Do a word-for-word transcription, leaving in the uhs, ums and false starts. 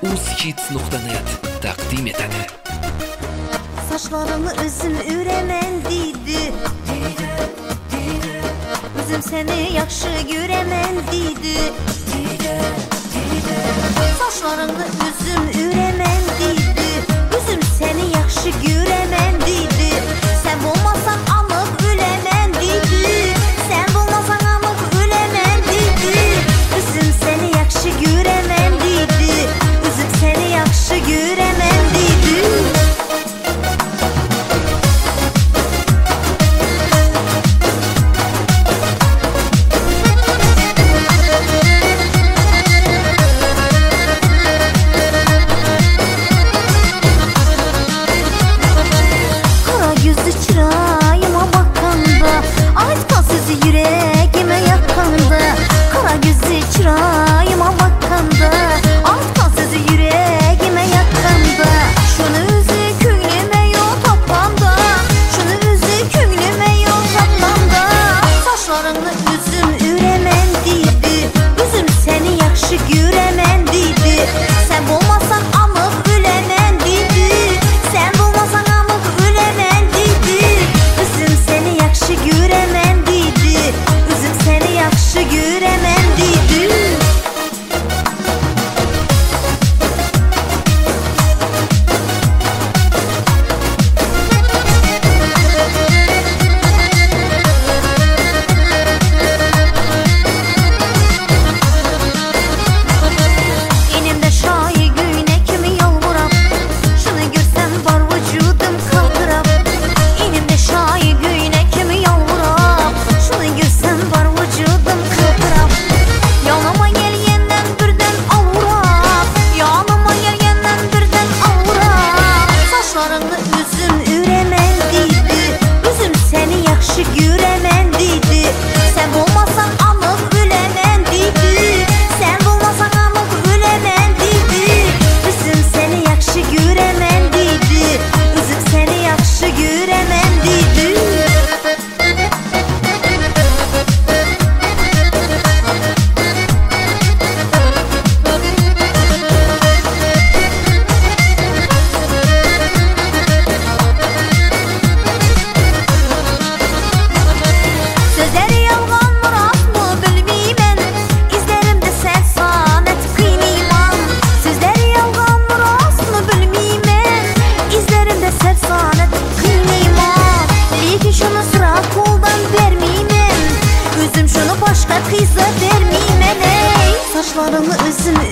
uzhits nokta net takdim etadi. Saçlarını özüm üremen deydi, özüm seni yaxşı göremen deydi. Saçlarını özüm üremen deydi, özüm seni yaxşı göremen deydi. Sen olmasan anıp ölemen deydi, sen olmasan anıp ölemen deydi. Özüm seni yaxşı göremen deydi, özüm seni yaxşı göremen deydi. Çırağıma bakanda, aytkan sözü yüreğime yakanda. Kara gözü çırağıma bakanda, aytkan sözü yüreğime yakanda. Şunu özü köynüme yol tapanda, şunu özü köynüme yol tapanda. Saçlarını özüm üremen deydi, özüm seni yaxşı göremen deydi. Sen olmasan anıp ölemen deydi, sen olmasan anıp ölemen deydi. Özüm seni yaxşı göremen deydi, özüm seni yaxşı göremen deydi. Enimde şahi güne kimi yalvarap, şunu görsem var vücudum kaldırap. Enimde şahi güne kimi yalvarap, şunu görsem var vücudum kaldırap. Yanıma gelgenden birden avurap, yanıma gelgenden birden avurap. Saçlarını özüm üremen deydi, özüm seni yaxşı göremen deydi. Sen olmasan anıp ölemen deydi, sen olmasan anıp ölemen deydi. Özüm seni yaxşı göremen deydi, özüm seni yaxşı göremen deydi. Sözleri yalgan mı rast mı bilmeymen, izlerimde sen samet kıynayman. Sözleri yalgan mı rast mı bilmeymen, izlerimde sen samet kıynayman. Lekin şunu sıra koldan vermeymen, özüm şunu başka kıza vermeymen. Ey saçlarını özüm